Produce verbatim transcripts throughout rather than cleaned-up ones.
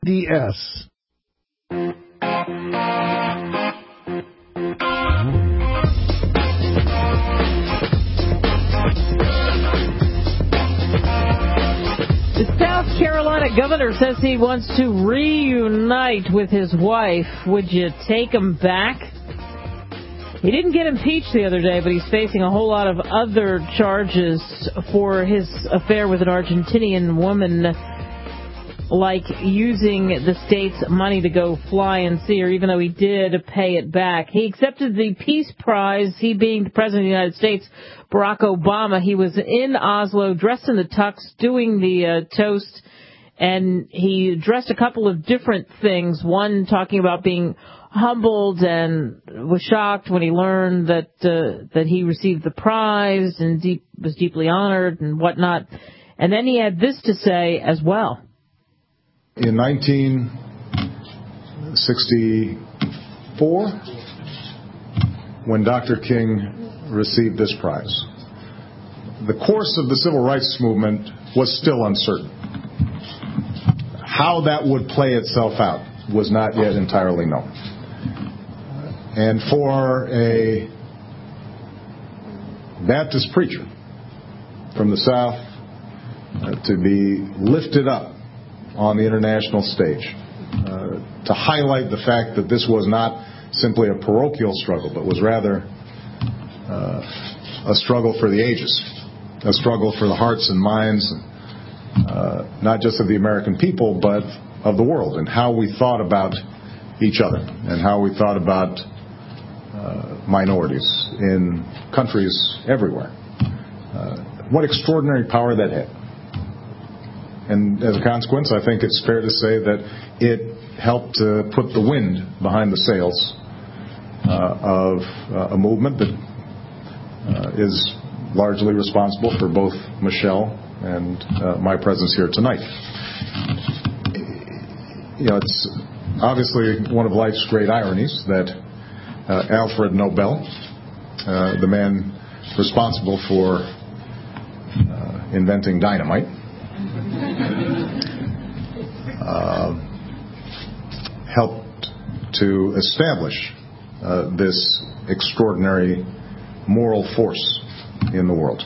D S. The South Carolina governor says he wants to reunite with his wife. Would you take him back? He didn't get impeached the other day, but he's facing a whole lot of other charges for his affair with an Argentinian woman, like using the state's money to go fly and see her, even though he did pay it back. He accepted the Peace Prize, he being the President of the United States, Barack Obama. He was in Oslo, dressed in the tux, doing the uh, toast, and he addressed a couple of different things. One, talking about being humbled and was shocked when he learned that uh, that he received the prize and deep, was deeply honored and whatnot. And then he had this to say as well. In nineteen sixty-four, when Doctor King received this prize, the course of the civil rights movement was still uncertain. How that would play itself out was not yet entirely known. And for a Baptist preacher from the South uh, to be lifted up on the international stage, uh, to highlight the fact that this was not simply a parochial struggle, but was rather uh, a struggle for the ages, a struggle for the hearts and minds, uh, not just of the American people, but of the world, and how we thought about each other, and how we thought about uh, minorities in countries everywhere. Uh, what extraordinary power that had. And as a consequence, I think it's fair to say that it helped to put the wind behind the sails uh, of uh, a movement that uh, is largely responsible for both Michelle and uh, my presence here tonight. You know, it's obviously one of life's great ironies that uh, Alfred Nobel, uh, the man responsible for uh, inventing dynamite, Uh, helped to establish uh, this extraordinary moral force in the world.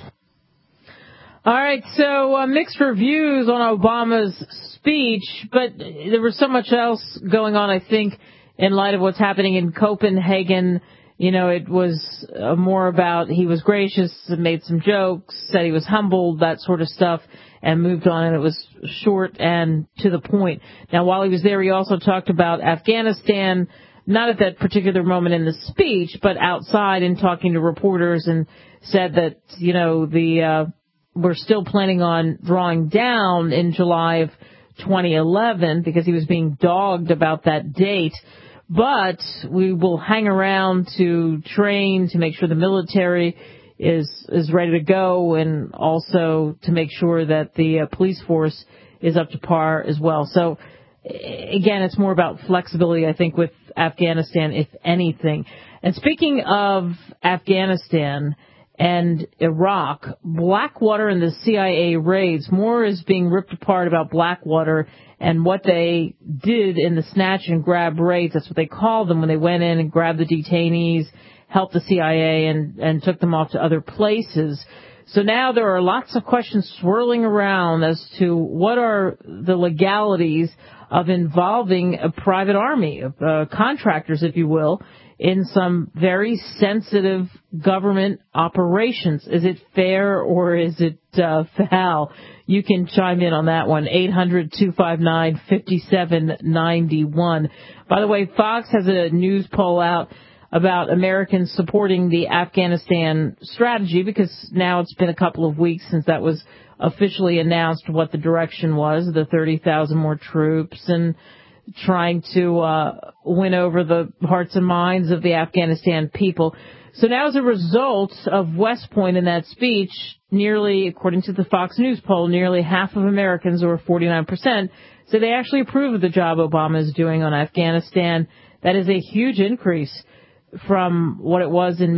All right, so uh, mixed reviews on Obama's speech, but there was so much else going on, I think, in light of what's happening in Copenhagen. You know, it was uh, more about he was gracious, made some jokes, said he was humbled, that sort of stuff, and moved on, and it was short and to the point. Now, while he was there, he also talked about Afghanistan, not at that particular moment in the speech, but outside in talking to reporters, and said that, you know, the uh, we're still planning on drawing down in July of twenty eleven because he was being dogged about that date. But we will hang around to train, to make sure the military is is ready to go, and also to make sure that the uh, police force is up to par as well. So, again, it's more about flexibility, I think, with Afghanistan, if anything. And speaking of Afghanistan and Iraq, Blackwater and the C I A raids, more is being ripped apart about Blackwater and what they did in the snatch and grab raids. That's what they called them when they went in and grabbed the detainees, helped the C I A, and, and took them off to other places. So now there are lots of questions swirling around as to what are the legalities of involving a private army, of uh, contractors, if you will, in some very sensitive government operations. Is it fair or is it uh, foul? You can chime in on that one, eight hundred, two five nine, five seven nine one. By the way, Fox has a news poll out about Americans supporting the Afghanistan strategy, because now it's been a couple of weeks since that was officially announced, what the direction was, the thirty thousand more troops, and trying to uh, win over the hearts and minds of the Afghanistan people. So now, as a result of West Point in that speech, nearly, according to the Fox News poll, nearly half of Americans, or forty-nine percent, say they actually approve of the job Obama is doing on Afghanistan. That is a huge increase from what it was in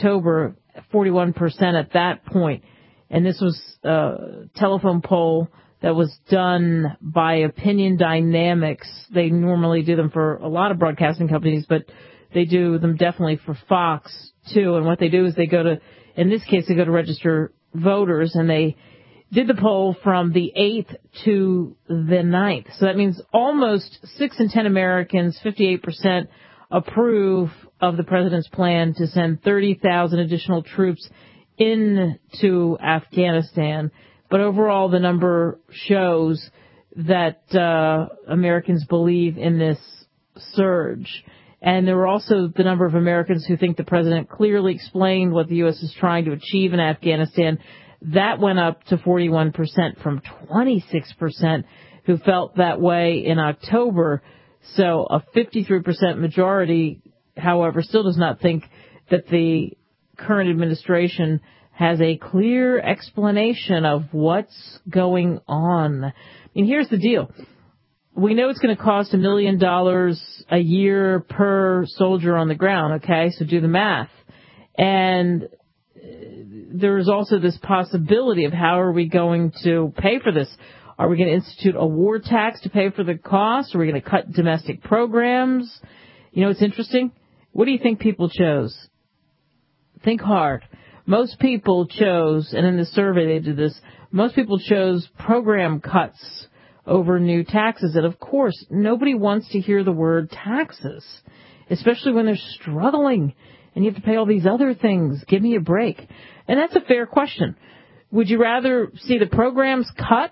mid-October, forty-one percent at that point. And this was a telephone poll that was done by Opinion Dynamics. They normally do them for a lot of broadcasting companies, but they do them definitely for Fox, too. And what they do is they go to, in this case, they go to register voters, and they did the poll from the eighth to the ninth. So that means almost six in ten Americans, fifty-eight percent, approve of the president's plan to send thirty thousand additional troops into Afghanistan. But overall, the number shows that uh, Americans believe in this surge. And there were also the number of Americans who think the president clearly explained what the U S is trying to achieve in Afghanistan. That went up to forty-one percent from twenty-six percent who felt that way in October. So a fifty-three percent majority, however, still does not think that the current administration has a clear explanation of what's going on. I mean, here's the deal. We know it's going to cost a million dollars a year per soldier on the ground, okay? So do the math. And there is also this possibility of how are we going to pay for this? Are we going to institute a war tax to pay for the cost? Are we going to cut domestic programs? You know, it's interesting. What do you think people chose? Think hard. Most people chose, and in the survey they did this, most people chose program cuts over new taxes. And of course, nobody wants to hear the word taxes, especially when they're struggling and you have to pay all these other things. Give me a break. And that's a fair question. Would you rather see the programs cut,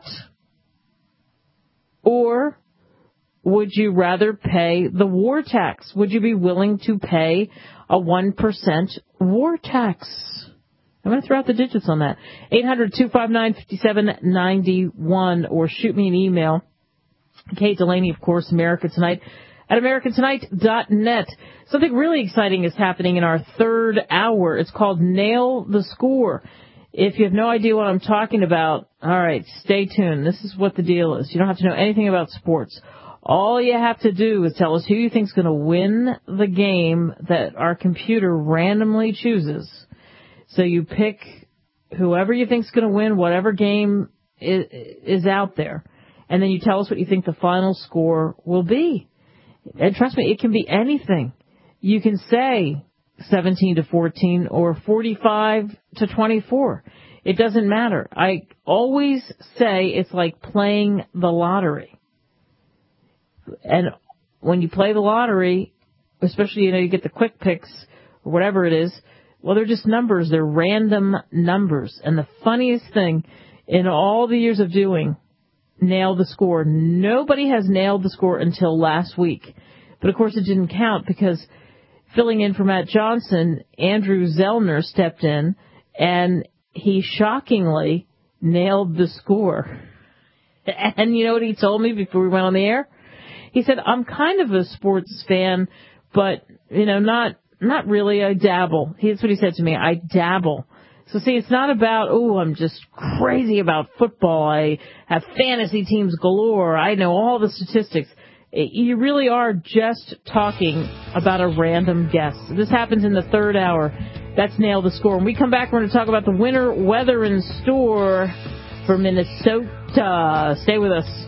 or would you rather pay the war tax? Would you be willing to pay a one percent war tax? I'm going to throw out the digits on that. eight hundred, two five nine, five seven nine one, or shoot me an email. Kate Delaney, of course, America Tonight at american tonight dot net. Something really exciting is happening in our third hour. It's called Nail the Score. If you have no idea what I'm talking about, all right, stay tuned. This is what the deal is. You don't have to know anything about sports. All you have to do is tell us who you think is going to win the game that our computer randomly chooses. So you pick whoever you think is going to win, whatever game is, is out there. And then you tell us what you think the final score will be. And trust me, it can be anything. You can say seventeen to fourteen or forty-five to twenty-four. It doesn't matter. I always say it's like playing the lottery. And when you play the lottery, especially, you know, you get the quick picks or whatever it is, well, they're just numbers. They're random numbers. And the funniest thing, in all the years of doing Nail the Score, nobody has nailed the score until last week. But, of course, it didn't count because filling in for Matt Johnson, Andrew Zellner stepped in, and he shockingly nailed the score. And you know what he told me before we went on the air? He said, I'm kind of a sports fan, but, you know, not not really. I dabble. Here's what he said to me. I dabble. So, see, it's not about, oh, I'm just crazy about football. I have fantasy teams galore. I know all the statistics. You really are just talking about a random guess. This happens in the third hour. That's Nail the Score. When we come back, we're going to talk about the winter weather in store for Minnesota. Stay with us.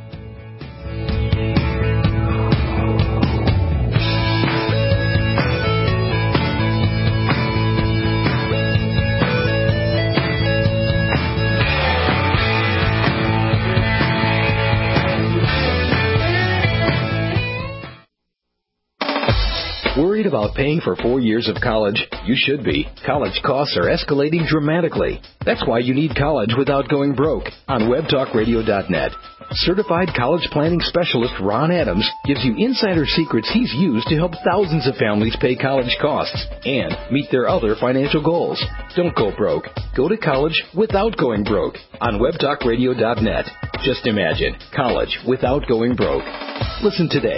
Worried about paying for four years of college? You should be. College costs are escalating dramatically. That's why you need college without going broke on web talk radio dot net. Certified college planning specialist Ron Adams gives you insider secrets he's used to help thousands of families pay college costs and meet their other financial goals. Don't go broke. Go to college without going broke on web talk radio dot net. Just imagine college without going broke. Listen today.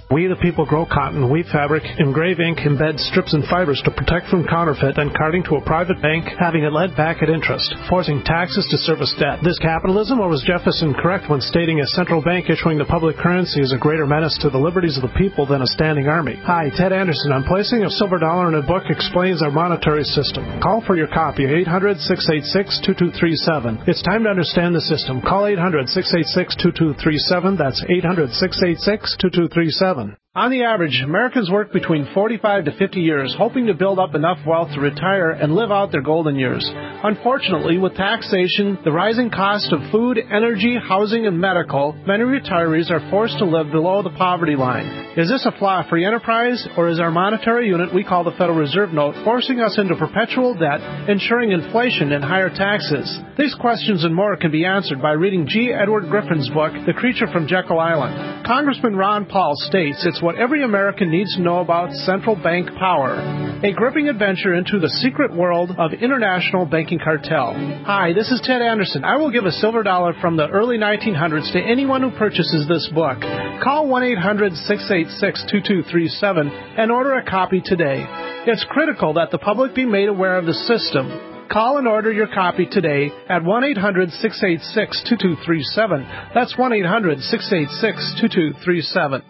We the people grow cotton, weave fabric, engrave ink, embed strips and fibers to protect from counterfeit and carting to a private bank, having it led back at interest, forcing taxes to service debt. This capitalism, or was Jefferson correct when stating a central bank issuing the public currency is a greater menace to the liberties of the people than a standing army? Hi, Ted Anderson. On placing a silver dollar in a book explains our monetary system. Call for your copy, eight hundred, six eight six, two two three seven. It's time to understand the system. Call eight hundred, six eight six, two two three seven. That's eight hundred, six eight six, two two three seven. On the average, Americans work between forty-five to fifty years, hoping to build up enough wealth to retire and live out their golden years. Unfortunately, with taxation, the rising cost of food, energy, housing, and medical, many retirees are forced to live below the poverty line. Is this a flaw free enterprise, or is our monetary unit we call the Federal Reserve Note forcing us into perpetual debt, ensuring inflation and higher taxes? These questions and more can be answered by reading G. Edward Griffin's book, The Creature from Jekyll Island. Congressman Ron Paul states it's what every American needs to know about central bank power. A gripping adventure into the secret world of international banking cartel. Hi, this is Ted Anderson. I will give a silver dollar from the early nineteen hundreds to anyone who purchases this book. Call one eight hundred, six eight six, two two three seven and order a copy today. It's critical that the public be made aware of the system. Call and order your copy today at one eight hundred, six eight six, two two three seven. That's one eight hundred, six eight six, two two three seven.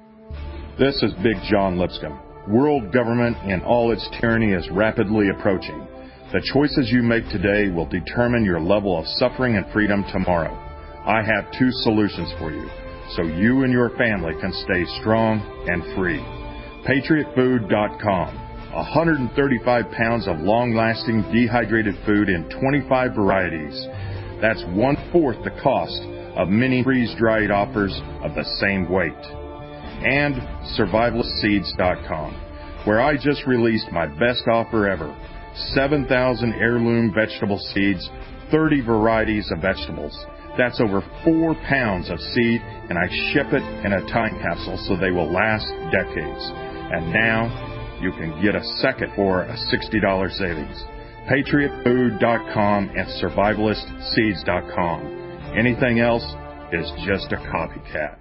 This is Big John Lipscomb. World government in all its tyranny is rapidly approaching. The choices you make today will determine your level of suffering and freedom tomorrow. I have two solutions for you, so you and your family can stay strong and free. Patriot Food dot com. one hundred thirty-five pounds of long-lasting dehydrated food in twenty-five varieties. That's one-fourth the cost of many freeze-dried offers of the same weight. And Survivalist Seeds dot com, where I just released my best offer ever. seven thousand heirloom vegetable seeds, thirty varieties of vegetables. That's over four pounds of seed, and I ship it in a time capsule so they will last decades. And now you can get a second for a sixty dollars savings. Patriot Food dot com and Survivalist Seeds dot com. Anything else is just a copycat.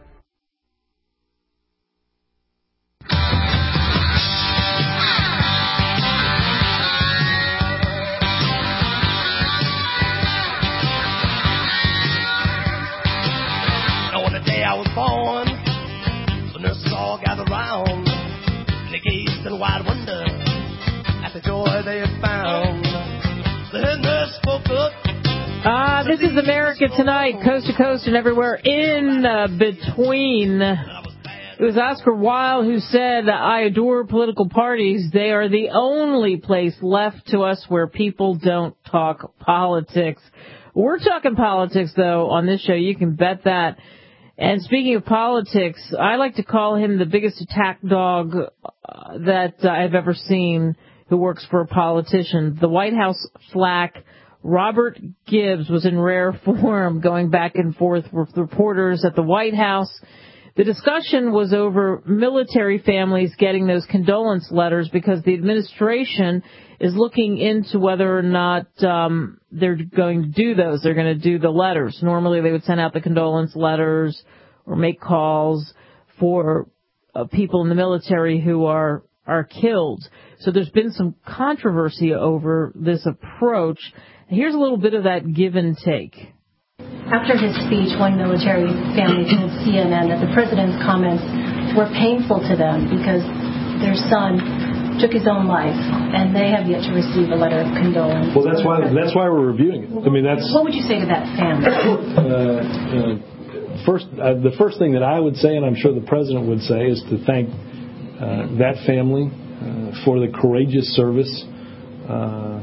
I was born, the nurses all gathered round, and they gazed in wide wonder at the joy they had found. The head nurse spoke up. Ah, uh, this is America Tonight, coast to coast and everywhere in uh, between. It was Oscar Wilde who said, I adore political parties. They are the only place left to us where people don't talk politics. We're talking politics, though, on this show. You can bet that. And speaking of politics, I like to call him the biggest attack dog uh, that uh, I've ever seen who works for a politician. The White House flack, Robert Gibbs, was in rare form going back and forth with reporters at the White House. The discussion was over military families getting those condolence letters because the administration is looking into whether or not um, they're going to do those. They're going to do the letters. Normally they would send out the condolence letters or make calls for uh, people in the military who are are killed. So there's been some controversy over this approach. Here's a little bit of that give and take. After his speech, one military family told C N N that the president's comments were painful to them because their son took his own life, and they have yet to receive a letter of condolence. Well, that's why that's why we're reviewing it. I mean, that's. What would you say to that family? Uh, uh, first, uh, the first thing that I would say, and I'm sure the president would say, is to thank uh, that family uh, for the courageous service uh,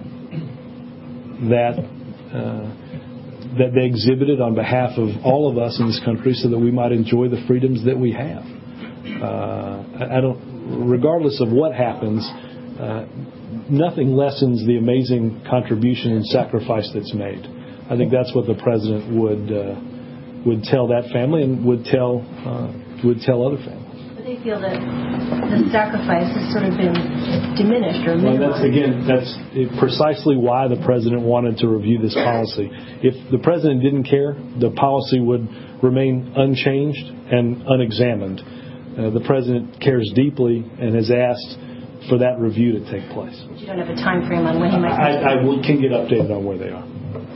that. Uh, that they exhibited on behalf of all of us in this country so that we might enjoy the freedoms that we have. Uh, I don't, regardless of what happens, uh, nothing lessens the amazing contribution and sacrifice that's made. I think that's what the president would uh, would tell that family and would tell uh, would tell other families. They feel that the sacrifice has sort of been diminished or minimized. Well, that's, again, that's precisely why the president wanted to review this policy. If the president didn't care, the policy would remain unchanged and unexamined. uh, the president cares deeply and has asked for that review to take place. But you don't have a time frame on when he might. I, I will, can get updated on where they are.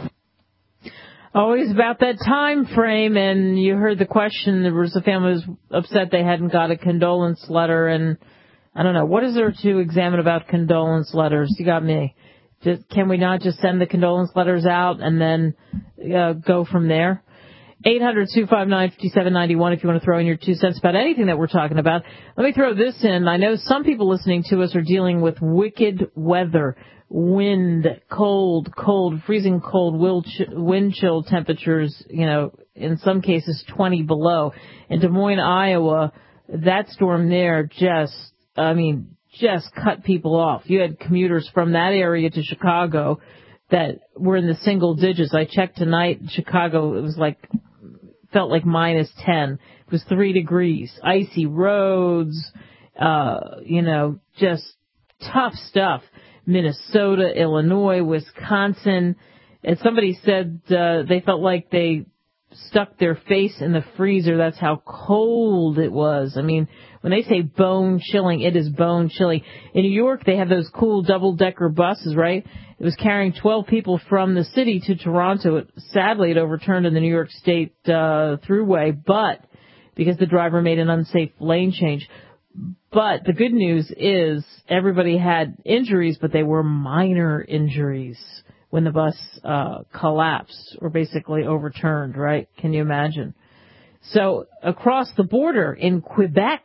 Always about that time frame, and you heard the question. There was a family who was upset they hadn't got a condolence letter, and I don't know, what is there to examine about condolence letters? You got me. Just, can we not just send the condolence letters out and then uh, go from there? eight hundred, two five nine, five seven nine one if you want to throw in your two cents about anything that we're talking about. Let me throw this in. I know some people listening to us are dealing with wicked weather, wind, cold, cold, freezing cold, wind chill temperatures, you know, in some cases twenty below. In Des Moines, Iowa, that storm there just, I mean, just cut people off. You had commuters from that area to Chicago that were in the single digits. I checked tonight in Chicago, it was like, felt like minus ten. It was three degrees. Icy roads, uh, you know, just tough stuff. Minnesota, Illinois, Wisconsin. And somebody said uh, they felt like they stuck their face in the freezer. That's how cold it was. I mean, when they say bone chilling, it is bone chilling. In New York, they have those cool double-decker buses, right? It was carrying twelve people from the city to Toronto. It, sadly, it overturned in the New York State uh, Thruway, but because the driver made an unsafe lane change. But the good news is everybody had injuries, but they were minor injuries when the bus uh, collapsed or basically overturned, right? Can you imagine? So across the border in Quebec,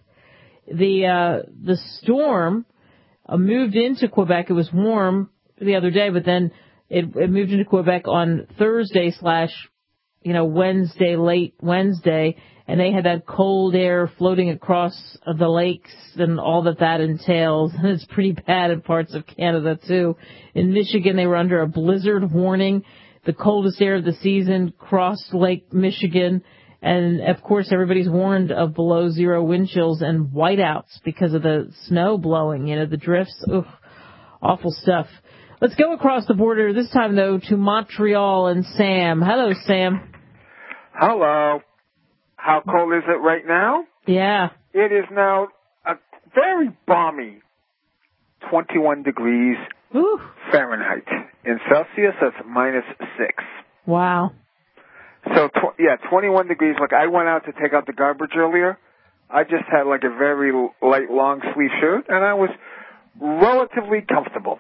the uh, the storm uh, moved into Quebec. It was warm the other day, but then it, it moved into Quebec on Thursday slash, you know, Wednesday, late Wednesday, and they had that cold air floating across the lakes and all that that entails. And it's pretty bad in parts of Canada, too. In Michigan, they were under a blizzard warning. The coldest air of the season crossed Lake Michigan. And, of course, everybody's warned of below zero wind chills and whiteouts because of the snow blowing, you know, the drifts. Oof, awful stuff. Let's go across the border, this time, though, to Montreal and Sam. Hello, Sam. Hello. How cold is it right now? Yeah. It is now a very balmy twenty-one degrees Ooh. Fahrenheit. In Celsius, that's minus six. Wow. So, tw- yeah, twenty-one degrees. Like, I went out to take out the garbage earlier. I just had, like, a very light, long-sleeve shirt, and I was relatively comfortable.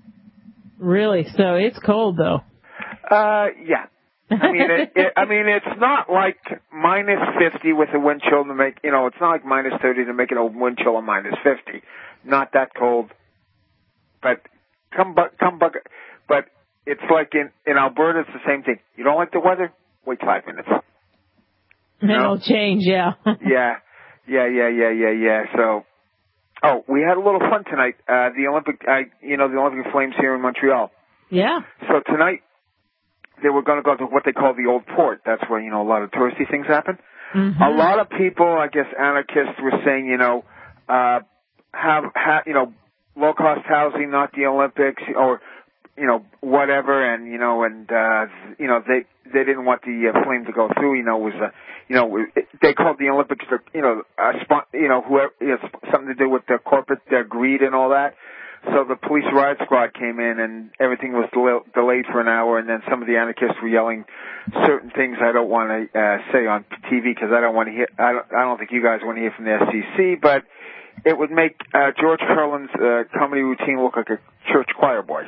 Really? So it's cold, though. Uh, yeah. I mean, it, it, I mean, it's not like minus fifty with a wind chill to make, you know, it's not like minus thirty to make it a wind chill of minus fifty. Not that cold. But come, bu- come, bu- but it's like in, in Alberta, it's the same thing. You don't like the weather? Wait five minutes. You It'll know? change, yeah. yeah, yeah, yeah, yeah, yeah, yeah. So, oh, we had a little fun tonight. Uh, the Olympic, uh, you know, the Olympic Flames here in Montreal. Yeah. So tonight, they were going to go to what they call the Old Port. That's where, you know, a lot of touristy things happen. Mm-hmm. A lot of people, I guess anarchists, were saying, you know, uh, have, have, you know, low-cost housing, not the Olympics, or, you know, whatever, and, you know, and, uh, you know, they, they didn't want the uh, Flame to go through, you know, was, uh, you know, it, they called the Olympics, the, you know, uh, spot, you know, whoever, you know, something to do with the corporate uh, greed and all that. So the police riot squad came in and everything was del- delayed for an hour, and then some of the anarchists were yelling certain things I don't want to uh, say on T V because I don't want to hear. I don't, I don't think you guys want to hear from the S C C, but it would make uh, George Carlin's uh, comedy routine look like a church choir boy.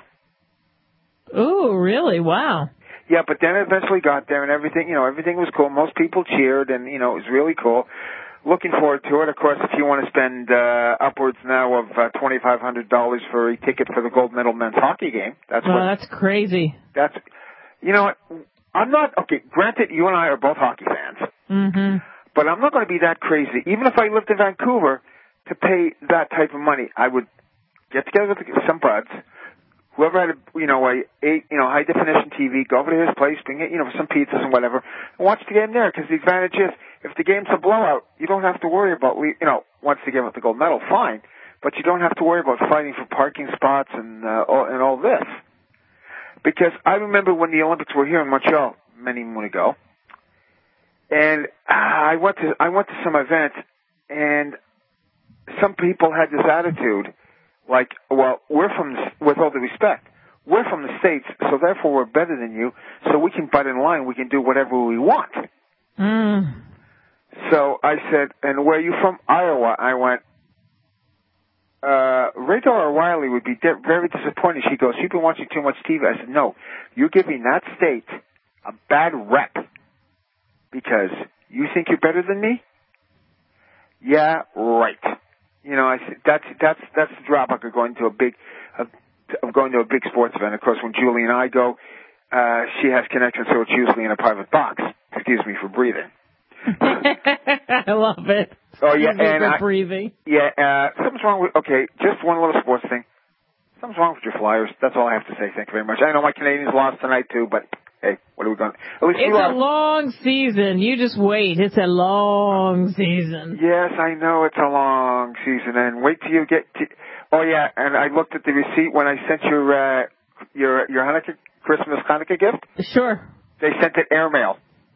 Ooh, really? Wow. Yeah, but then it eventually got there and everything. You know, everything was cool. Most people cheered, and you know, it was really cool. Looking forward to it. Of course, if you want to spend uh, upwards now of uh, twenty-five hundred dollars for a ticket for the gold medal men's hockey game, that's oh, what. That's crazy. That's, you know what? I'm not okay. Granted, you and I are both hockey fans, mm-hmm. but I'm not going to be that crazy. Even if I lived in Vancouver, to pay that type of money, I would get together with some buds. Whoever had, a, you know, a eight, you know, high definition T V, go over to his place, bring it, you know, some pizzas and whatever, and watch the game there. Because the advantage is, if the game's a blowout, you don't have to worry about, you know, once they give up the gold medal, fine, but you don't have to worry about fighting for parking spots and uh, all, and all this. Because I remember when the Olympics were here in Montreal many moons ago, and uh, I went to I went to some event, and some people had this attitude, like, well, we're from, with all due respect, we're from the States, so therefore we're better than you, so we can butt in line, we can do whatever we want. Mm. So I said, and where are you from? Iowa. I went, uh, Radar O'Reilly would be de- very disappointed. She goes, you've been watching too much T V. I said, no, you're giving that state a bad rep because you think you're better than me? Yeah, right. You know, I said, that's, that's, that's the drawback of going to a big, of, of going to a big sports event. Of course, when Julie and I go, uh, she has connections, so it's usually in a private box. Excuse me for breathing. I love it. Oh yeah, and I, breathing. Yeah, uh, something's wrong with. Okay, just one little sports thing. Something's wrong with your Flyers. That's all I have to say. Thank you very much. I know my Canadians lost tonight too, but hey, what are we going? At least it's a long season. You just wait. It's a long season. Yes, I know it's a long season, and wait till you get. To, oh yeah, and I looked at the receipt when I sent your uh, your your Hanukkah Christmas Hanukkah gift. Sure. They sent it airmail.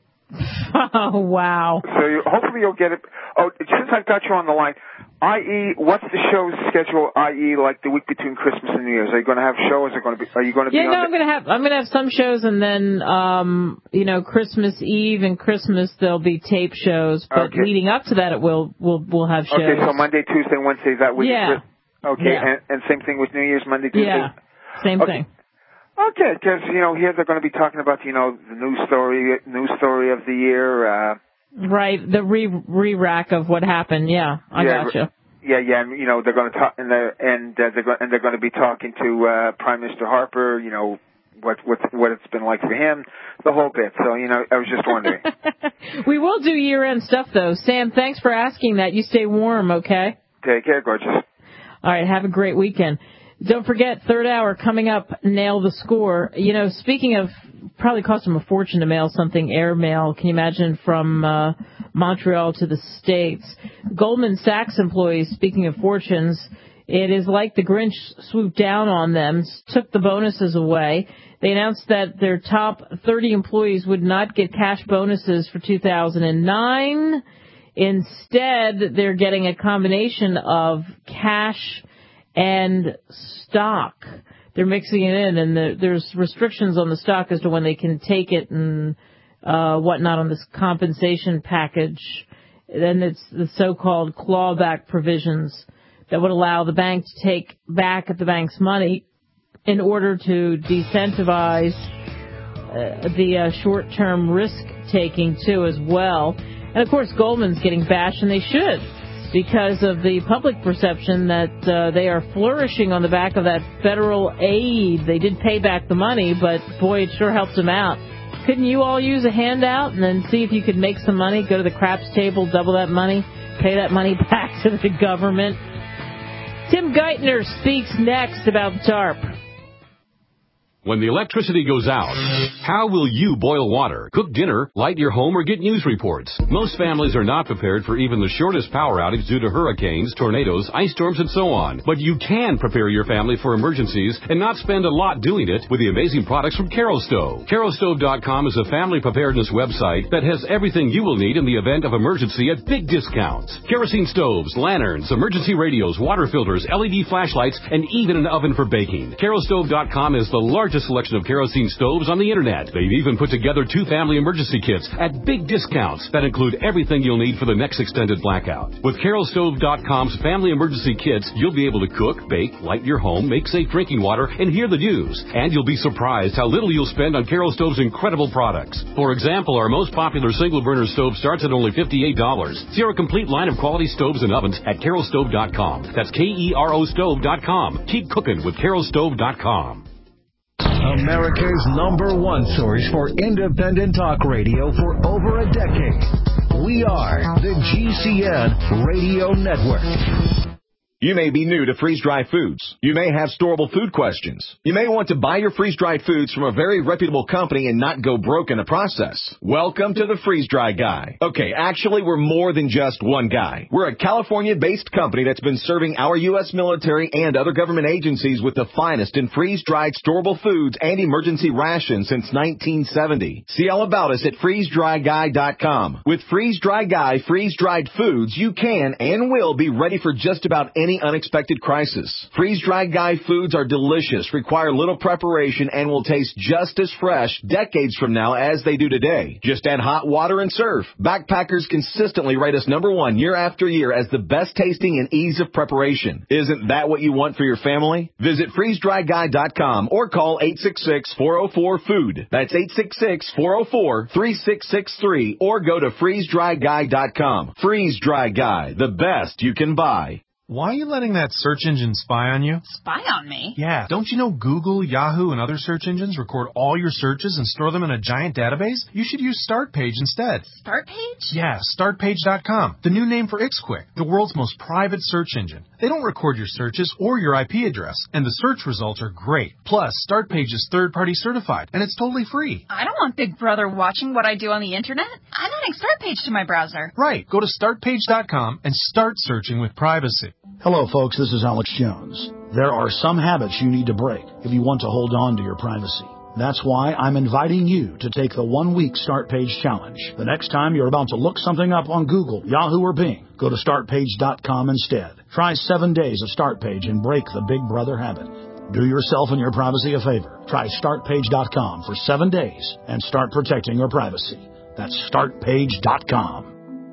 Oh, wow. So you, hopefully you'll get it. Oh, since I've got you on the line, that is, what's the show's schedule, that is, like the week between Christmas and New Year's? Are you going to have shows? Are, going to be, are you going to be yeah, on no, the... I'm going to have, I'm going to have some shows, and then, um, you know, Christmas Eve and Christmas, there'll be tape shows. But okay. leading up to that, it will, we'll, we'll have shows. Okay, so Monday, Tuesday, Wednesday, that week. Yeah. Okay, yeah. And, and same thing with New Year's, Monday, Tuesday? Yeah, same okay. thing. Okay, because, you know, here they're going to be talking about, you know, the news story, news story of the year. Uh, right, the re, re-rack of what happened. Yeah, I yeah, gotcha. Yeah, yeah, and, you know, they're going to talk, and they're, and, uh, they're, go- and they're going to be talking to uh, Prime Minister Harper, you know, what, what, what it's been like for him, the whole bit. So, you know, I was just wondering. We will do year-end stuff, though. Sam, thanks for asking that. You stay warm, okay? Take care, gorgeous. All right, have a great weekend. Don't forget, third hour coming up, Nail the Score. You know, speaking of, probably cost them a fortune to mail something, air mail. Can you imagine, from uh, Montreal to the States? Goldman Sachs employees, speaking of fortunes, it is like the Grinch swooped down on them, took the bonuses away. They announced that their top thirty employees would not get cash bonuses for two thousand nine. Instead, they're getting a combination of cash and stock. They're mixing it in, and the, there's restrictions on the stock as to when they can take it and uh, whatnot on this compensation package. Then it's the so-called clawback provisions that would allow the bank to take back the bank's money in order to decentivize uh, the uh, short-term risk-taking, too, as well. And, of course, Goldman's getting bashed, and they should, because of the public perception that uh, they are flourishing on the back of that federal aid. They did pay back the money, but, boy, it sure helps them out. Couldn't you all use a handout and then see if you could make some money, go to the craps table, double that money, pay that money back to the government? Tim Geithner speaks next about TARP. When the electricity goes out, how will you boil water, cook dinner, light your home, or get news reports? Most families are not prepared for even the shortest power outage due to hurricanes, tornadoes, ice storms, and so on. But you can prepare your family for emergencies and not spend a lot doing it with the amazing products from Kerastove. Kerastove dot com is a family preparedness website that has everything you will need in the event of emergency at big discounts. Kerosene stoves, lanterns, emergency radios, water filters, L E D flashlights, and even an oven for baking. Kerastove dot com is the largest selection of kerosene stoves on the internet. They've even put together two family emergency kits at big discounts that include everything you'll need for the next extended blackout. With Kerastove dot com's family emergency kits, you'll be able to cook, bake, light your home, make safe drinking water, and hear the news. And you'll be surprised how little you'll spend on Kerastove's incredible products. For example, our most popular single burner stove starts at only fifty-eight dollars. See our complete line of quality stoves and ovens at Kerastove dot com. That's K E R O stove dot com. Keep cooking with Kerastove dot com. America's number one source for independent talk radio for over a decade. We are the G C N Radio Network. You may be new to freeze-dried foods. You may have storable food questions. You may want to buy your freeze-dried foods from a very reputable company and not go broke in the process. Welcome to the Freeze-Dry Guy. Okay, actually, we're more than just one guy. We're a California-based company that's been serving our U S military and other government agencies with the finest in freeze-dried storable foods and emergency rations since nineteen seventy. See all about us at freeze dry guy dot com. With Freeze-Dry Guy freeze-dried foods, you can and will be ready for just about any Any unexpected crisis. Freeze-Dry Guy foods are delicious, require little preparation, and will taste just as fresh decades from now as they do today. Just add hot water and serve. Backpackers consistently rate us number one year after year as the best tasting and ease of preparation. Isn't that what you want for your family? Visit freeze dry guy dot com or call eight six six, four oh four, food. That's eight six six, four oh four, three six six three or go to freeze dry guy dot com. Freeze-Dry Guy, the best you can buy. Why are you letting that search engine spy on you? Spy on me? Yeah. Don't you know Google, Yahoo, and other search engines record all your searches and store them in a giant database? You should use StartPage instead. StartPage? Yeah, start page dot com. The new name for IxQuick, the world's most private search engine. They don't record your searches or your I P address, and the search results are great. Plus, StartPage is third-party certified, and it's totally free. I don't want Big Brother watching what I do on the internet. I'm adding StartPage to my browser. Right. Go to start page dot com and start searching with privacy. Hello, folks. This is Alex Jones. There are some habits you need to break if you want to hold on to your privacy. That's why I'm inviting you to take the one-week Start Page Challenge. The next time you're about to look something up on Google, Yahoo, or Bing, go to start page dot com instead. Try seven days of StartPage and break the Big Brother habit. Do yourself and your privacy a favor. Try start page dot com for seven days and start protecting your privacy. That's start page dot com.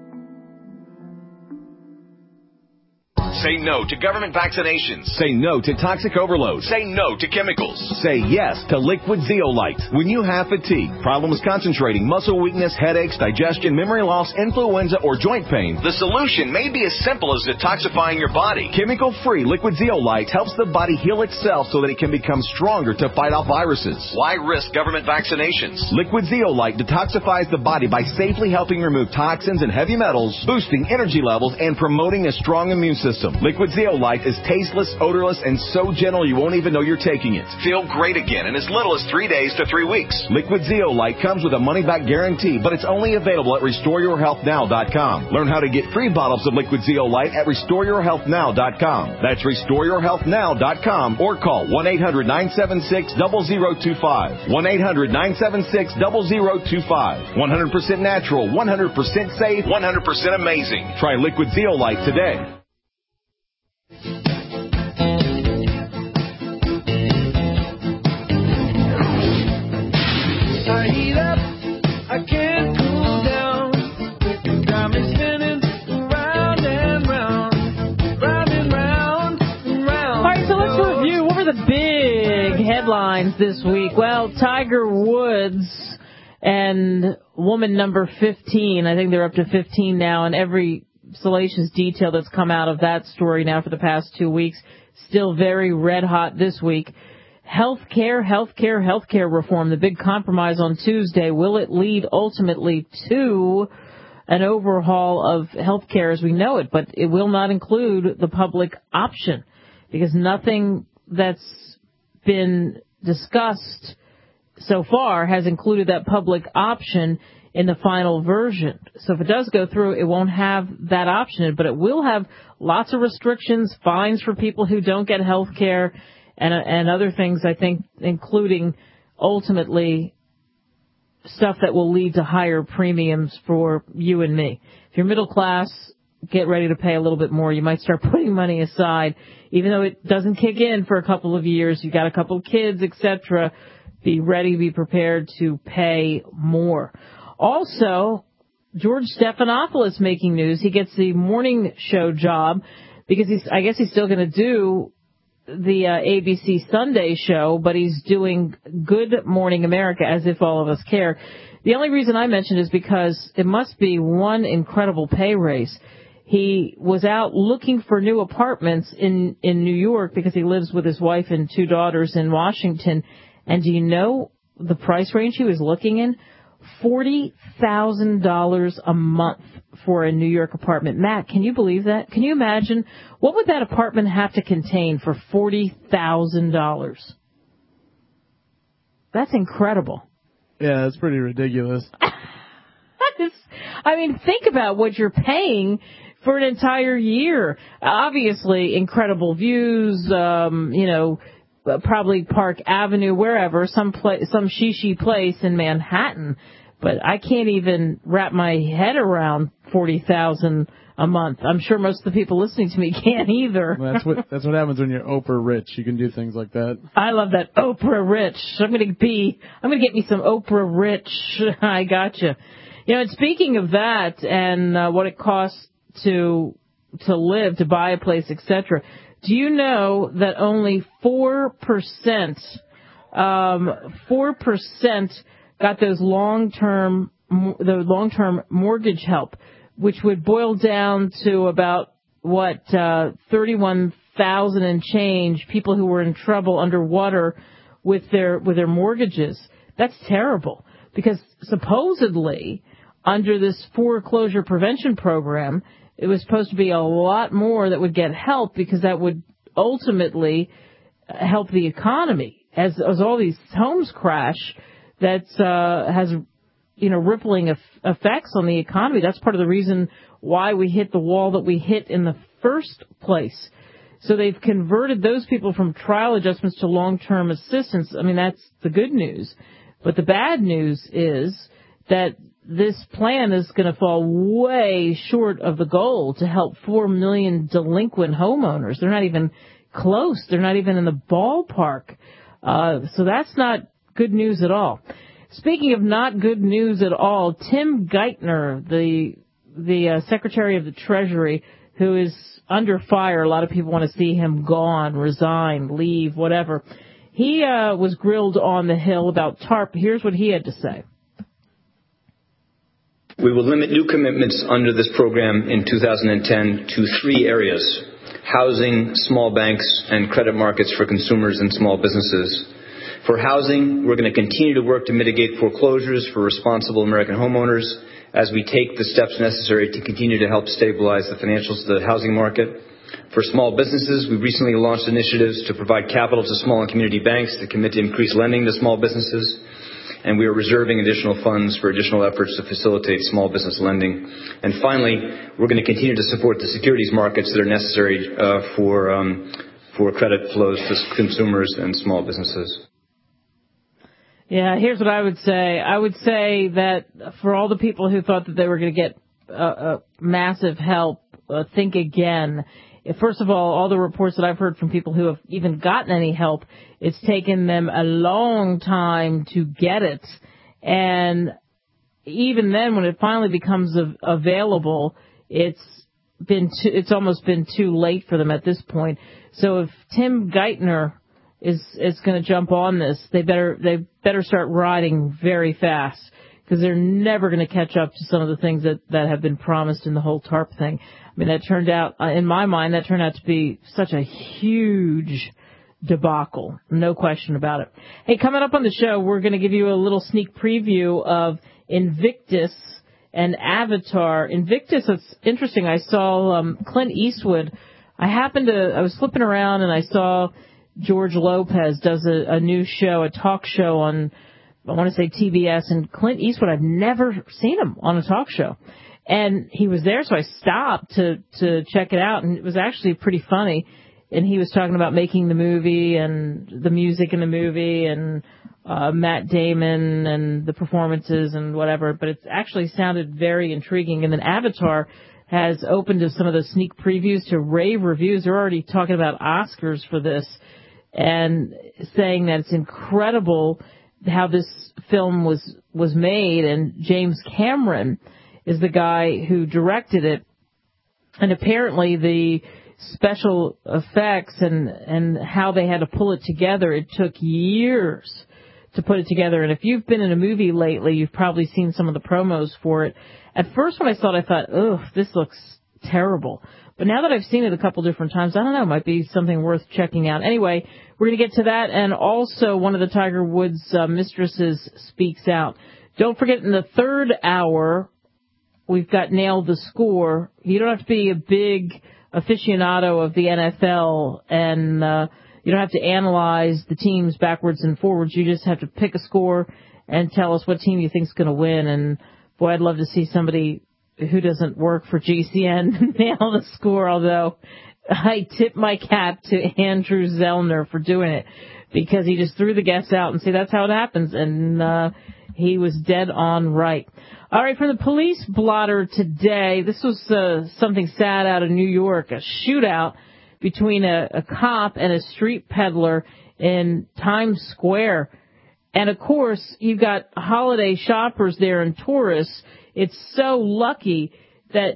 Say no to government vaccinations. Say no to toxic overload. Say no to chemicals. Say yes to liquid zeolite. When you have fatigue, problems concentrating, muscle weakness, headaches, digestion, memory loss, influenza, or joint pain, the solution may be as simple as detoxifying your body. Chemical-free liquid zeolite helps the body heal itself so that it can become stronger to fight off viruses. Why risk government vaccinations? Liquid zeolite detoxifies the body by safely helping remove toxins and heavy metals, boosting energy levels, and promoting a strong immune system. Liquid zeolite is tasteless, odorless, and so gentle you won't even know you're taking it. Feel great again in as little as three days to three weeks. Liquid zeolite comes with a money-back guarantee, but it's only available at restore your health now dot com. Learn how to get free bottles of liquid zeolite at restore your health now dot com. That's restore your health now dot com or call one eight hundred, nine seven six, zero zero two five. one eight hundred, nine seven six, zero zero two five. one hundred percent natural, one hundred percent safe, one hundred percent amazing. Try liquid zeolite today. I heat up, I can't cool down. Got me spinning round and round, round and round and round. All right, so let's review. What were the big headlines this week? Well, Tiger Woods and woman number fifteen. I think they're up to fifteen now, and every salacious detail that's come out of that story now for the past two weeks, still very red hot this week. Healthcare, healthcare, healthcare reform, the big compromise on Tuesday. Will it lead ultimately to an overhaul of healthcare as we know it? But it will not include the public option because nothing that's been discussed so far has included that public option in the final version. So if it does go through, it won't have that option, but it will have lots of restrictions, fines for people who don't get health care, and, and other things, I think, including ultimately stuff that will lead to higher premiums for you and me. If you're middle class, get ready to pay a little bit more. You might start putting money aside, even though it doesn't kick in for a couple of years. You got a couple of kids, et cetera. Be ready, be prepared to pay more. Also, George Stephanopoulos making news. He gets the morning show job because he's, I guess he's still going to do the uh, A B C Sunday show, but he's doing Good Morning America as if all of us care. The only reason I mentioned is because it must be one incredible pay raise. He was out looking for new apartments in, in New York because he lives with his wife and two daughters in Washington. And do you know the price range he was looking in? forty thousand dollars a month for a New York apartment. Matt, can you believe that? Can you imagine? What would that apartment have to contain for forty thousand dollars? That's incredible. Yeah, that's pretty ridiculous. I mean, think about what you're paying for an entire year. Obviously, incredible views, um, you know, probably Park Avenue, wherever, some pla- some shishi place in Manhattan. But I can't even wrap my head around forty thousand dollars a month. I'm sure most of the people listening to me can't either. Well, that's what that's what happens when you're Oprah rich. You can do things like that. I love that, Oprah rich. I'm going to be, I'm going to get me some Oprah rich. I gotcha. You know, and speaking of that and uh, what it costs to to live, to buy a place, et cetera, do you know that only four percent, um, four percent got those long-term, the long-term mortgage help, which would boil down to about, what, uh, thirty-one thousand and change people who were in trouble underwater with their, with their mortgages. That's terrible, because supposedly under this foreclosure prevention program, it was supposed to be a lot more that would get help, because that would ultimately help the economy. As, as all these homes crash, that uh, has, you know, rippling eff- effects on the economy. That's part of the reason why we hit the wall that we hit in the first place. So they've converted those people from trial adjustments to long-term assistance. I mean, that's the good news. But the bad news is that this plan is going to fall way short of the goal to help four million delinquent homeowners. They're not even close. They're not even in the ballpark. Uh, so that's not good news at all. Speaking of not good news at all, Tim Geithner, the the uh, Secretary of the Treasury, who is under fire. A lot of people want to see him gone, resign, leave, whatever. He uh, was grilled on the Hill about TARP. Here's what he had to say. We will limit new commitments under this program in two thousand ten to three areas: housing, small banks, and credit markets for consumers and small businesses. For housing, we're going to continue to work to mitigate foreclosures for responsible American homeowners as we take the steps necessary to continue to help stabilize the financials of the housing market. For small businesses, we recently launched initiatives to provide capital to small and community banks that commit to increase lending to small businesses. And we are reserving additional funds for additional efforts to facilitate small business lending. And finally, we're going to continue to support the securities markets that are necessary uh, for um, for credit flows to consumers and small businesses. Yeah, here's what I would say. I would say that for all the people who thought that they were going to get uh, uh, massive help, uh, think again. First of all, all the reports that I've heard from people who have even gotten any help, it's taken them a long time to get it. And even then, when it finally becomes av- available, it's been too, it's almost been too late for them at this point. So if Tim Geithner is is going to jump on this, they better they better start riding very fast, because they're never going to catch up to some of the things that, that have been promised in the whole TARP thing. I mean, that turned out, in my mind, that turned out to be such a huge debacle. No question about it. Hey, coming up on the show, we're going to give you a little sneak preview of Invictus and Avatar. Invictus, it's interesting. I saw um, Clint Eastwood. I happened to, I was flipping around and I saw George Lopez does a, a new show, a talk show on, I want to say T B S, and Clint Eastwood, I've never seen him on a talk show. And he was there, so I stopped to, to check it out, and it was actually pretty funny. And he was talking about making the movie and the music in the movie and uh, Matt Damon and the performances and whatever, but it actually sounded very intriguing. And then Avatar has opened to some of the sneak previews to rave reviews. They're already talking about Oscars for this and saying that it's incredible how this film was, was made, and James Cameron is the guy who directed it. And apparently the special effects and, and how they had to pull it together, it took years to put it together. And if you've been in a movie lately, you've probably seen some of the promos for it. At first when I saw it, I thought, ugh, this looks terrible. But now that I've seen it a couple different times, I don't know, it might be something worth checking out. Anyway, we're going to get to that. And also one of the Tiger Woods uh, mistresses speaks out. Don't forget, in the third hour, we've got Nailed the Score. You don't have to be a big aficionado of the N F L, and uh, you don't have to analyze the teams backwards and forwards. You just have to pick a score and tell us what team you think is going to win. And, boy, I'd love to see somebody who doesn't work for G C N nail the score, although I tip my cap to Andrew Zellner for doing it, because he just threw the guests out and said that's how it happens, and uh, he was dead on right. All right, from the police blotter today, this was uh, something sad out of New York, a shootout between a, a cop and a street peddler in Times Square. And, of course, you've got holiday shoppers there and tourists. It's so lucky that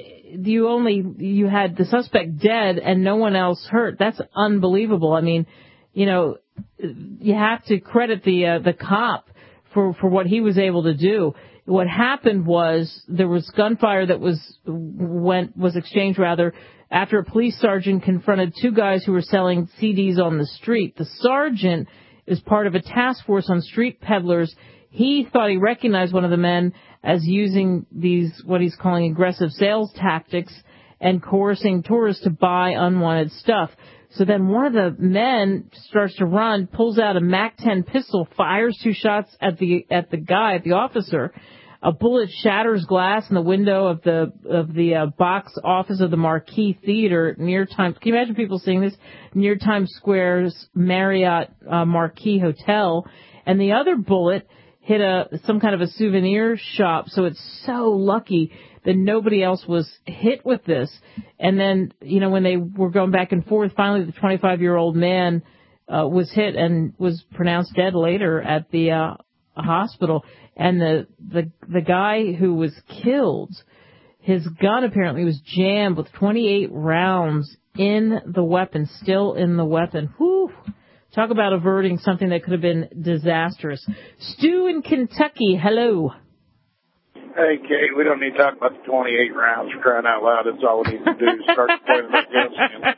you only you had the suspect dead and no one else hurt. That's unbelievable. I mean, you know, you have to credit the uh, the cop for, for what he was able to do. What happened was there was gunfire that was went was exchanged rather after a police sergeant confronted two guys who were selling C Ds on the street. The sergeant is part of a task force on street peddlers. He thought he recognized one of the men as using these, what he's calling aggressive sales tactics and coercing tourists to buy unwanted stuff. So then one of the men starts to run, pulls out a Mac ten pistol, fires two shots at the, at the guy, at the officer. A bullet shatters glass in the window of the, of the uh, box office of the Marquee Theater near Times. Can you imagine people seeing this? Near Times Square's Marriott uh, Marquee Hotel. And the other bullet hit a some kind of a souvenir shop, so it's so lucky that nobody else was hit with this. And then, you know, when they were going back and forth, finally the twenty-five-year-old man uh, was hit and was pronounced dead later at the uh, hospital. And the, the the guy who was killed, his gun apparently was jammed with twenty-eight rounds in the weapon, still in the weapon. Whew. Talk about averting something that could have been disastrous. Stu in Kentucky, hello. Hey, Kate, we don't need to talk about the twenty-eight rounds, for crying out loud. That's all we need to do is start pointing our guns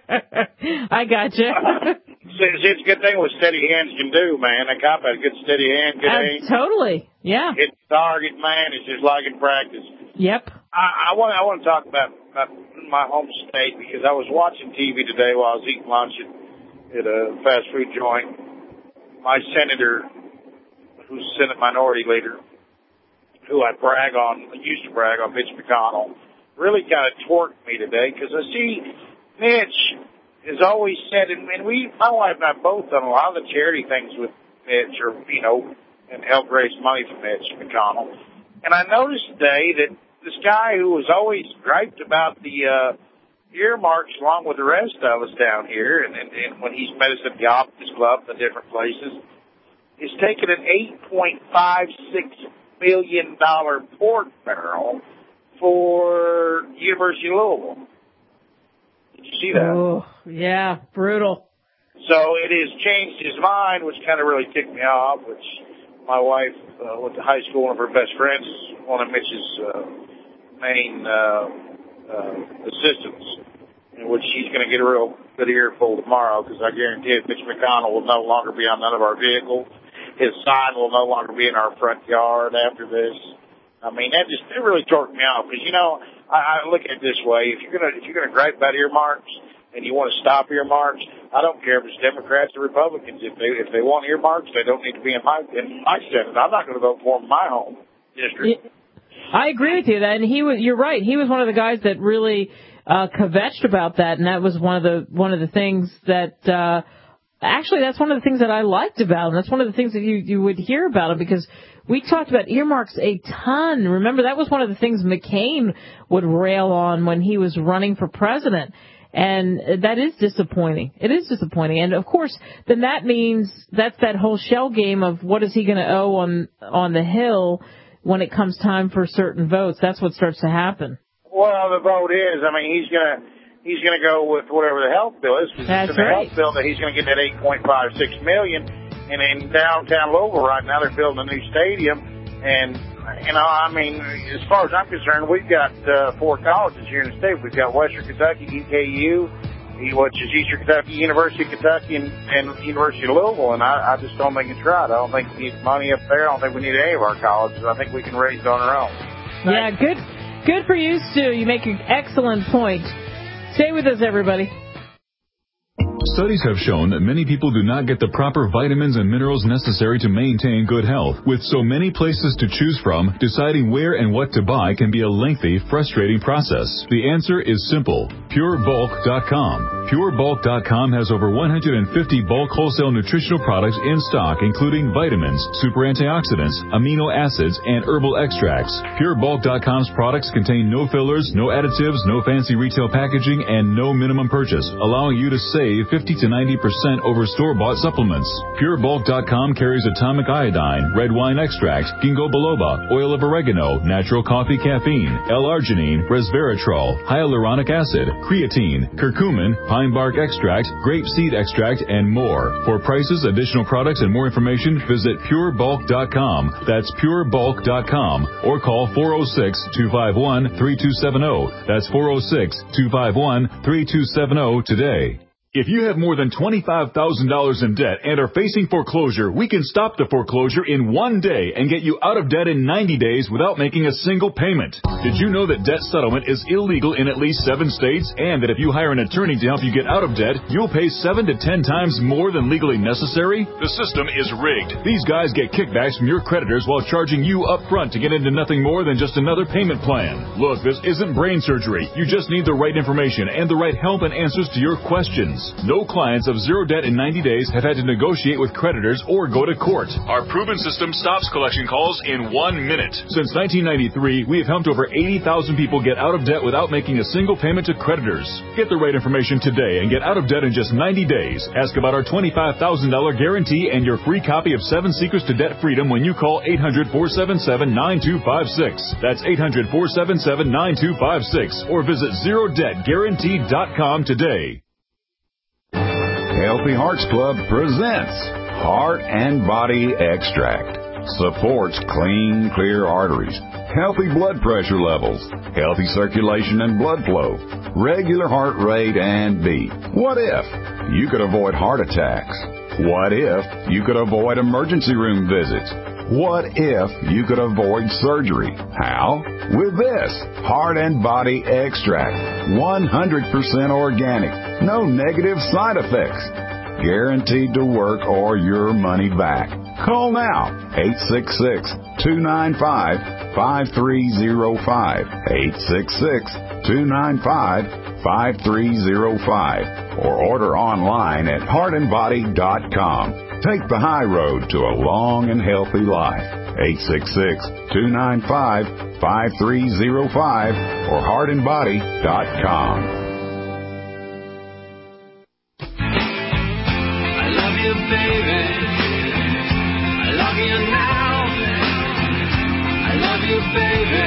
in. I got you. See, it's a good thing what steady hands can do, man. That cop had a good steady hand, good uh, aim. Totally, yeah. Hit the target, man. It's just like in practice. Yep. I, I want I want to talk about, about my home state, because I was watching T V today while I was eating lunch at at a fast food joint. My senator, who's Senate Minority Leader, who I brag on, used to brag on, Mitch McConnell, really kind of torqued me today, because I see Mitch has always said, and, and we, my wife and I both done a lot of the charity things with Mitch, or, you know, and helped raise money for Mitch McConnell. And I noticed today that this guy who was always griped about the, uh, earmarks along with the rest of us down here, and, and, and when he's met us at the Optus Club and different places, is taking an eight point five six million dollars pork barrel for University of Louisville. Did you see that? Oh, yeah, brutal. So it has changed his mind, which kind of really ticked me off, which my wife uh, went to high school, one of her best friends, one of Mitch's uh, main uh Uh, assistance, in which she's going to get a real good earful tomorrow, because I guarantee it, Mitch McConnell will no longer be on none of our vehicles. His sign will no longer be in our front yard after this. I mean, that just, it really torqued me off, because, you know, I, I look at it this way. If you're going to, if you're going to gripe about earmarks and you want to stop earmarks, I don't care if it's Democrats or Republicans. If they, if they want earmarks, they don't need to be in my, in my Senate. I'm not going to vote for them in my home district. Yeah. I agree with you that, and he was. You're right. He was one of the guys that really uh, kvetched about that, and that was one of the one of the things that uh, actually that's one of the things that I liked about him. That's one of the things that you you would hear about him, because we talked about earmarks a ton. Remember, that was one of the things McCain would rail on when he was running for president. And that is disappointing. It is disappointing. And, of course, then that means that's that whole shell game of what is he going to owe on on the Hill when it comes time for certain votes. That's what starts to happen. Well, the vote is, I mean, he's going to he's going to go with whatever the health bill is. That's it's in the right. health bill that he's going to get that eight point five six million dollars. And in downtown Louisville right now, they're building a new stadium. And, you know, I mean, as far as I'm concerned, we've got uh, four colleges here in the state. We've got Western Kentucky, E K U, which is Eastern Kentucky, University of Kentucky, and, and University of Louisville, and I, I just don't think it's right. I don't think we need money up there. I don't think we need any of our colleges. I think we can raise it on our own. Yeah, good, good for you, Stu. You make an excellent point. Stay with us, everybody. Studies have shown that many people do not get the proper vitamins and minerals necessary to maintain good health. With so many places to choose from, deciding where and what to buy can be a lengthy, frustrating process. The answer is simple. Pure Bulk dot com. Pure Bulk dot com has over one hundred fifty bulk wholesale nutritional products in stock, including vitamins, super antioxidants, amino acids, and herbal extracts. Pure Bulk dot com's products contain no fillers, no additives, no fancy retail packaging, and no minimum purchase, allowing you to save fifty to ninety percent over store-bought supplements. Pure Bulk dot com carries atomic iodine, red wine extract, ginkgo biloba, oil of oregano, natural coffee caffeine, L-arginine, resveratrol, hyaluronic acid, creatine, curcumin, pine bark extract, grape seed extract, and more. For prices, additional products, and more information, visit Pure Bulk dot com. That's Pure Bulk dot com. Or call four oh six, two five one, three two seven oh. That's four oh six, two five one, three two seven oh today. If you have more than twenty-five thousand dollars in debt and are facing foreclosure, we can stop the foreclosure in one day and get you out of debt in ninety days without making a single payment. Did you know that debt settlement is illegal in at least seven states, and that if you hire an attorney to help you get out of debt, you'll pay seven to ten times more than legally necessary? The system is rigged. These guys get kickbacks from your creditors while charging you up front to get into nothing more than just another payment plan. Look, this isn't brain surgery. You just need the right information and the right help and answers to your questions. No clients of zero debt in ninety days have had to negotiate with creditors or go to court. Our proven system stops collection calls in one minute. Since nineteen ninety-three, we have helped over eighty thousand people get out of debt without making a single payment to creditors. Get the right information today and get out of debt in just ninety days. Ask about our twenty-five thousand dollars guarantee and your free copy of Seven Secrets to Debt Freedom when you call eight hundred, four seven seven, nine two five six. That's eight hundred, four seven seven, nine two five six or visit zero debt guarantee dot com today. Healthy Hearts Club presents Heart and Body Extract. Supports clean, clear arteries, healthy blood pressure levels, healthy circulation and blood flow, regular heart rate and beat. What if you could avoid heart attacks? What if you could avoid emergency room visits? What if you could avoid surgery? How? With this Heart and Body Extract. one hundred percent organic. No negative side effects. Guaranteed to work or your money back. Call now. eight six six, two nine five, five three zero five. eight six six, two nine five, five three zero five. Or order online at heart and body dot com. Take the high road to a long and healthy life. eight six six, two nine five, five three zero five or heart and body dot com. I love you, baby. I love you now. I love you, baby.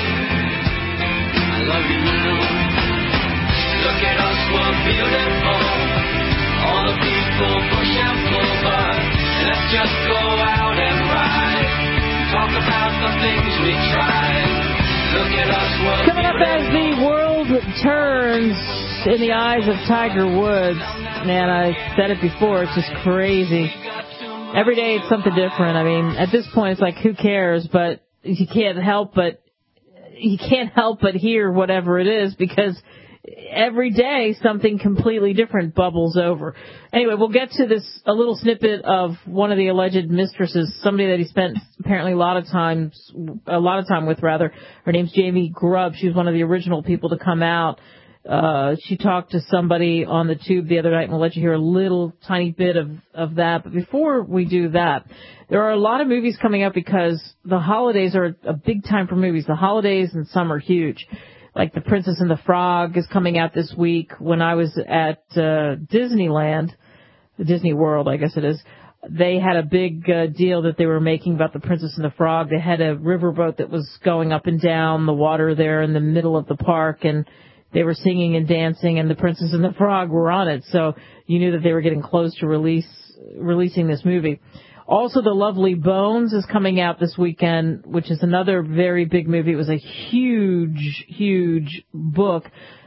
I love you now. Look at us, we're beautiful. All the people push and pull, but let's just go out and ride. Talk about the things we tried. Look at us, we're Coming up as the world turns in the eyes of Tiger Woods. Man, I said it before, it's just crazy. Every day it's something different. I mean, at this point it's like, who cares? But you can't help but, you can't help but hear whatever it is, because every day something completely different bubbles over. Anyway, we'll get to this, a little snippet of one of the alleged mistresses, somebody that he spent apparently a lot of times, a lot of time with rather. Her name's Jamie Grubb. She was one of the original people to come out. Uh, she talked to somebody on the tube the other night, and we'll let you hear a little tiny bit of, of that. But before we do that, there are a lot of movies coming up because the holidays are a big time for movies. The holidays and some are huge. Like The Princess and the Frog is coming out this week. When I was at uh, Disneyland, Disney World, I guess it is, they had a big uh, deal that they were making about The Princess and the Frog. They had a riverboat that was going up and down the water there in the middle of the park, and they were singing and dancing, and The Princess and the Frog were on it. So you knew that they were getting close to release releasing this movie. Also, The Lovely Bones is coming out this weekend, which is another very big movie. It was a huge, huge book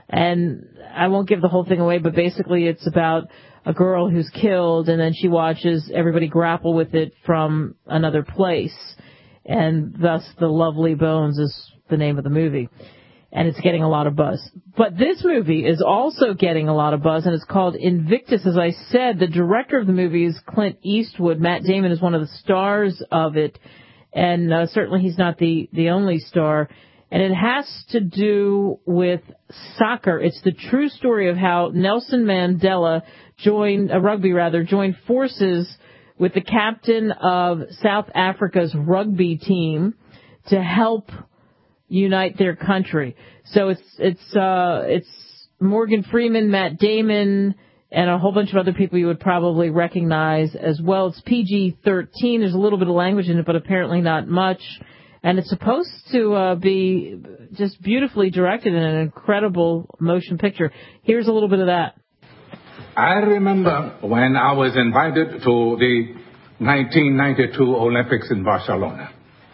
And I won't give the whole thing away, but basically it's about a girl who's killed, and then she watches everybody grapple with it from another place. And thus The Lovely Bones is the name of the movie. And it's getting a lot of buzz. But this movie is also getting a lot of buzz, and it's called Invictus. As I said, the director of the movie is Clint Eastwood. Matt Damon is one of the stars of it, and uh, certainly he's not the, the only star. And it has to do with soccer. It's the true story of how Nelson Mandela joined, uh, rugby rather, joined forces with the captain of South Africa's rugby team to help unite their country. So it's it's uh it's Morgan Freeman, Matt Damon, and a whole bunch of other people you would probably recognize as well. It's P G thirteen. There's a little bit of language in it, but apparently not much. And it's supposed to uh, be just beautifully directed in an incredible motion picture. Here's a little bit of that. I remember when I was invited to the nineteen ninety-two Olympics in Barcelona.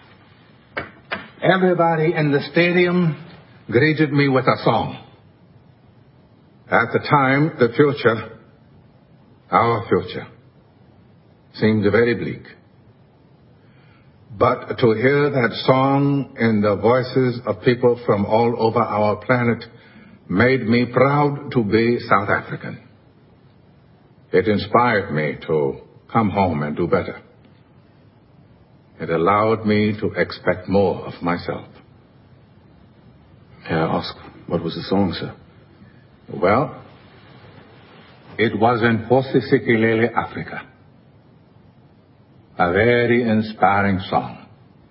Everybody in the stadium greeted me with a song. At the time, the future, our future, seemed very bleak. But to hear that song in the voices of people from all over our planet made me proud to be South African. It inspired me to come home and do better. It allowed me to expect more of myself. May I ask, what was the song, sir? Well, it was in Posisikilele, Africa. A very inspiring song.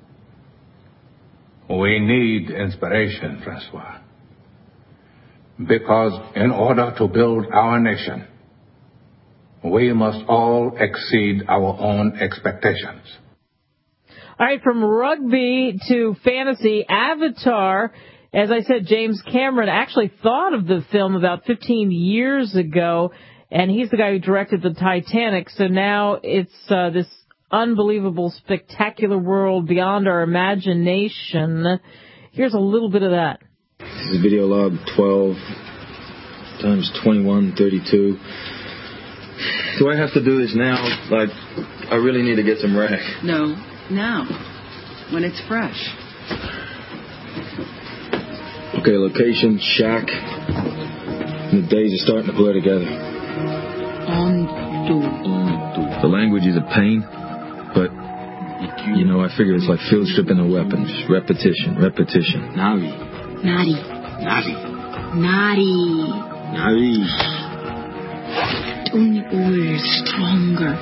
We need inspiration, Francois. Because in order to build our nation, we must all exceed our own expectations. All right, from rugby to fantasy, Avatar. As I said, James Cameron actually thought of the film about fifteen years ago, and he's the guy who directed the Titanic. So now it's uh, this unbelievable, spectacular world beyond our imagination. Here's a little bit of that. This is video log twelve times twenty-one thirty-two. Do I have to do this now? Like, I really need to get some rest. No, now, when it's fresh. Okay, location, shack. And the days are starting to blur together. On to. The language is a pain, but, you know, I figure it's like field stripping a weapon. Just repetition, repetition. Nari. Nari. Nari. Nari. Nari. Only oil stronger.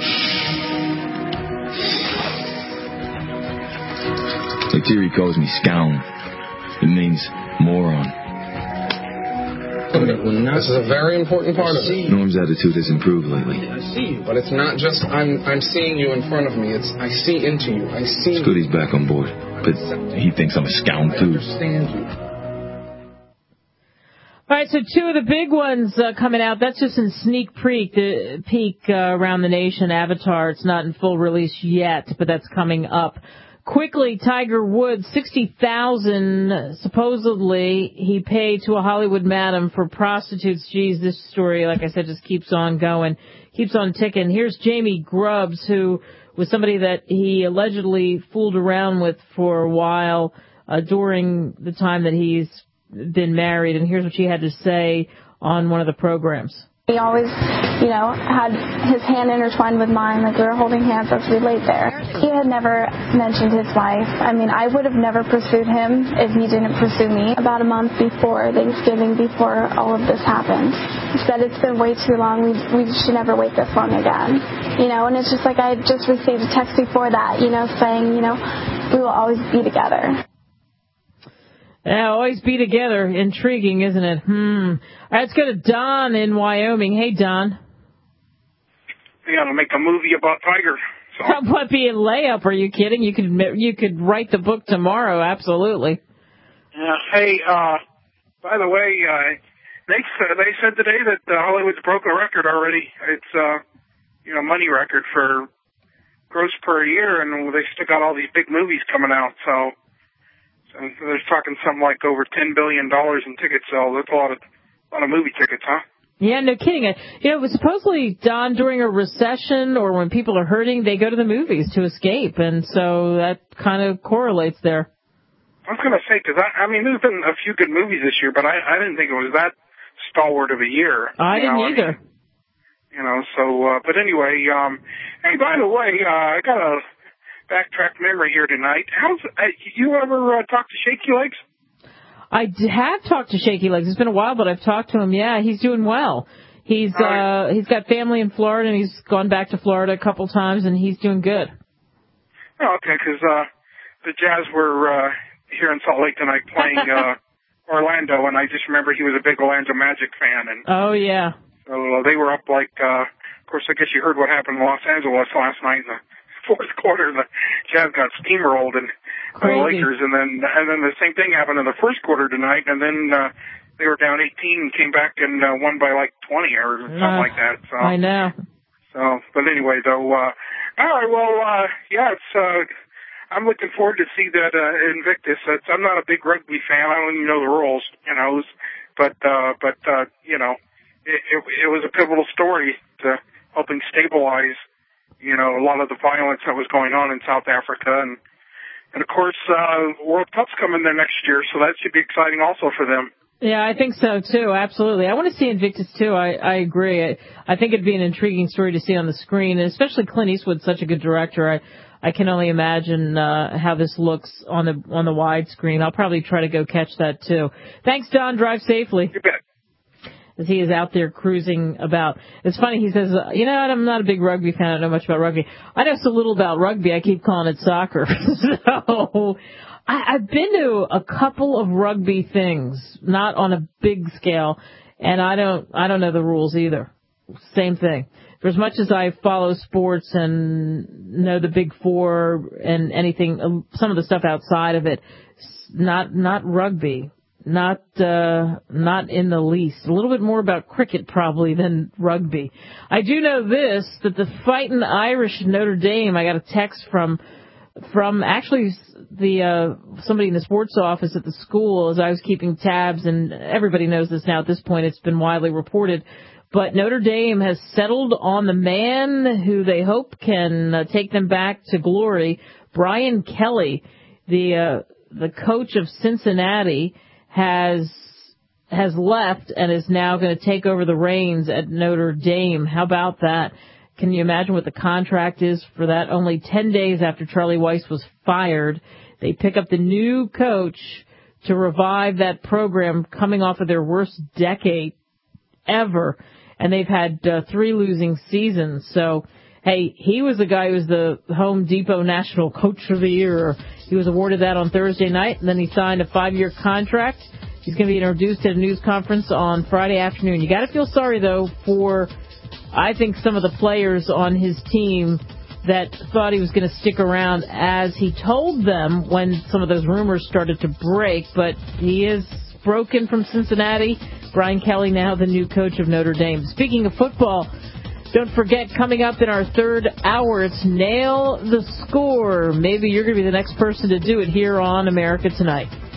Like Thierry calls me scown. It means moron. This is a very important part of it. Norm's attitude has improved lately. I see you, but it's not just I'm I'm seeing you in front of me. It's I see into you. I see. Scooty's back on board, but he thinks I'm a scound too. I understand you. All right, so two of the big ones uh, coming out. That's just in sneak peek, the peak uh, around the nation. Avatar. It's not in full release yet, but that's coming up. Quickly, Tiger Woods, sixty thousand dollars supposedly he paid to a Hollywood madam for prostitutes. Geez, this story, like I said, just keeps on going, keeps on ticking. Here's Jamie Grubbs, who was somebody that he allegedly fooled around with for a while uh, during the time that he's been married. And here's what she had to say on one of the programs. He always, you know, had his hand intertwined with mine, like we were holding hands as we laid there. He had never mentioned his wife. I mean, I would have never pursued him if he didn't pursue me. About a month before Thanksgiving, before all of this happened, he said it's been way too long. We we should never wait this long again. You know, and it's just like I just received a text before that, you know, saying, you know, we will always be together. Yeah, always be together. Intriguing, isn't it? Hmm. All right, let's go to Don in Wyoming. Hey, Don. They got to make a movie about Tiger. So. How about being layup? Are you kidding? You could you could write the book tomorrow. Absolutely. Yeah. Hey, uh, by the way, uh, they they said today that uh, Hollywood's broke a record already. It's uh, you know, money record for gross per year, and they still got all these big movies coming out. So. And they're talking something like over ten billion dollars in ticket sales. That's a lot of A lot of movie tickets, huh? Yeah, no kidding. You know, it was supposedly, Don, during a recession or when people are hurting, they go to the movies to escape, and so that kind of correlates there. I was going to say, because, I, I mean, there's been a few good movies this year, but I, I didn't think it was that stalwart of a year. I didn't know, either. I mean, you know, so, uh, but anyway, um, hey, by the way, uh, I got a backtrack memory here tonight. How's, uh, you ever uh, talked to Shaky Legs? I d- have talked to Shaky Legs. It's been a while, but I've talked to him. Yeah, he's doing well. He's oh, yeah. uh he's got family in Florida, and he's gone back to Florida a couple times, and he's doing good. Oh, okay, because uh, the Jazz were uh, here in Salt Lake tonight playing uh, Orlando, and I just remember he was a big Orlando Magic fan. And oh, yeah. So uh, they were up like, uh, of course, I guess you heard what happened in Los Angeles last night in the fourth quarter. The Jazz got steamrolled and by the Lakers, and then and then the same thing happened in the first quarter tonight, and then uh, they were down eighteen and came back and uh, won by like twenty or something uh, like that. So I know. So, but anyway, though, uh, all right, well, uh, yeah, it's. Uh, I'm looking forward to see that uh, Invictus. It's, I'm not a big rugby fan. I don't even know the rules, you know, but uh, but uh, you know, it, it, it was a pivotal story to helping stabilize, you know, a lot of the violence that was going on in South Africa. And, and of course, uh, World Cup's coming there next year, so that should be exciting also for them. Yeah, I think so, too. Absolutely. I want to see Invictus, too. I, I agree. I, I think it'd be an intriguing story to see on the screen, and especially Clint Eastwood's such a good director. I, I can only imagine uh, how this looks on the on the widescreen. I'll probably try to go catch that, too. Thanks, Don. Drive safely. You bet. As he is out there cruising about. It's funny, he says, uh, you know, I'm not a big rugby fan. I don't know much about rugby. I know so little about rugby, I keep calling it soccer. So I, I've been to a couple of rugby things, not on a big scale, and I don't I don't know the rules either. Same thing. For as much as I follow sports and know the Big Four and anything, some of the stuff outside of it, not not rugby. Not, uh, not in the least. A little bit more about cricket probably than rugby. I do know this, that the fighting Irish Notre Dame, I got a text from, from actually the, uh, somebody in the sports office at the school as I was keeping tabs, and everybody knows this now at this point, it's been widely reported, but Notre Dame has settled on the man who they hope can uh, take them back to glory, Brian Kelly, the, uh, the coach of Cincinnati, has has left and is now going to take over the reins at Notre Dame. How about that? Can you imagine what the contract is for that? Only ten days after Charlie Weiss was fired, they pick up the new coach to revive that program coming off of their worst decade ever. And they've had uh, three losing seasons. So, hey, he was the guy who was the Home Depot National Coach of the Year. He was awarded that on Thursday night, and then he signed a five-year contract. He's going to be introduced at a news conference on Friday afternoon. You got to feel sorry, though, for, I think, some of the players on his team that thought he was going to stick around, as he told them when some of those rumors started to break. But he is broken from Cincinnati. Brian Kelly now the new coach of Notre Dame. Speaking of football, don't forget, coming up in our third hour, it's Nail the Score. Maybe you're going to be the next person to do it here on America Tonight.